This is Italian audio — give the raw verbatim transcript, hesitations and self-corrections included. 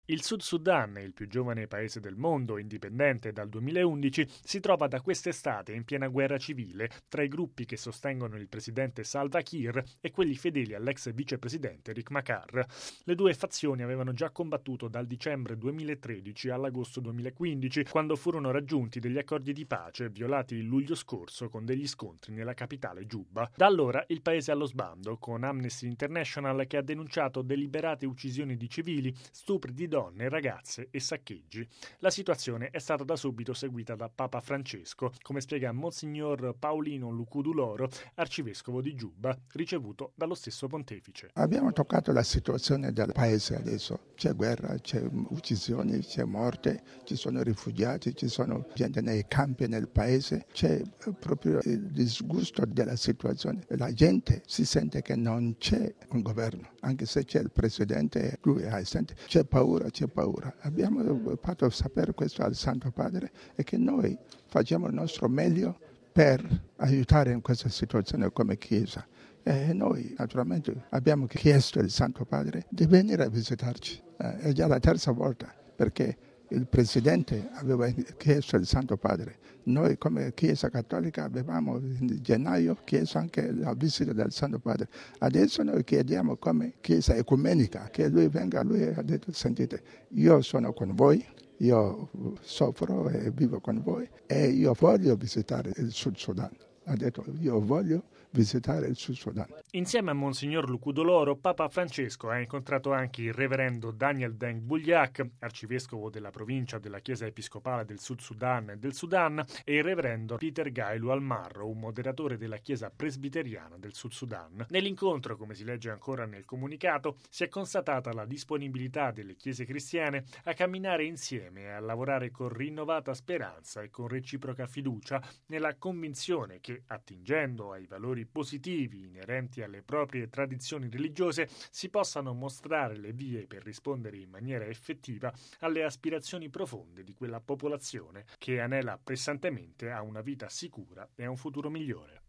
Il Sud Sudan, il più giovane paese del mondo, indipendente dal duemilaundici, si trova da quest'estate in piena guerra civile tra i gruppi che sostengono il presidente Salva Kiir e quelli fedeli all'ex vicepresidente Riek Machar. Le due fazioni avevano già combattuto dal dicembre duemilatredici all'agosto duemilaquindici, quando furono raggiunti degli accordi di pace violati il luglio scorso con degli scontri nella capitale Giubba. Da allora il paese è allo sbando, con Amnesty International che ha denunciato deliberate uccisioni di civili, stupri di donne, donne, ragazze e saccheggi. La situazione è stata da subito seguita da Papa Francesco, come spiega Monsignor Paolino Lucuduloro, arcivescovo di Giubba, ricevuto dallo stesso pontefice. Abbiamo toccato la situazione del paese adesso. C'è guerra, c'è uccisioni, c'è morte, ci sono rifugiati, ci sono gente nei campi nel paese, c'è proprio il disgusto della situazione. La gente si sente che non c'è un governo, anche se c'è il presidente, lui è assente, c'è paura. C'è paura. Abbiamo fatto sapere questo al Santo Padre e che noi facciamo il nostro meglio per aiutare in questa situazione come Chiesa. E noi naturalmente abbiamo chiesto al Santo Padre di venire a visitarci. È già la terza volta perché il Presidente aveva chiesto al Santo Padre. Noi come Chiesa Cattolica avevamo in gennaio chiesto anche la visita del Santo Padre. Adesso noi chiediamo come Chiesa ecumenica che lui venga. Lui ha detto: sentite, io sono con voi, io soffro e vivo con voi e io voglio visitare il Sud Sudan. Ha detto: io voglio visitare il Sud Sudan. Insieme a Monsignor Lucudoloro, Papa Francesco ha incontrato anche il reverendo Daniel Deng Bulyak, arcivescovo della provincia della Chiesa Episcopale del Sud Sudan e del Sudan, e il reverendo Peter Gailu Al-Marro, un moderatore della Chiesa presbiteriana del Sud Sudan. Nell'incontro, come si legge ancora nel comunicato, si è constatata la disponibilità delle chiese cristiane a camminare insieme e a lavorare con rinnovata speranza e con reciproca fiducia nella convinzione che, attingendo ai valori positivi inerenti alle proprie tradizioni religiose, si possano mostrare le vie per rispondere in maniera effettiva alle aspirazioni profonde di quella popolazione che anela pressantemente a una vita sicura e a un futuro migliore.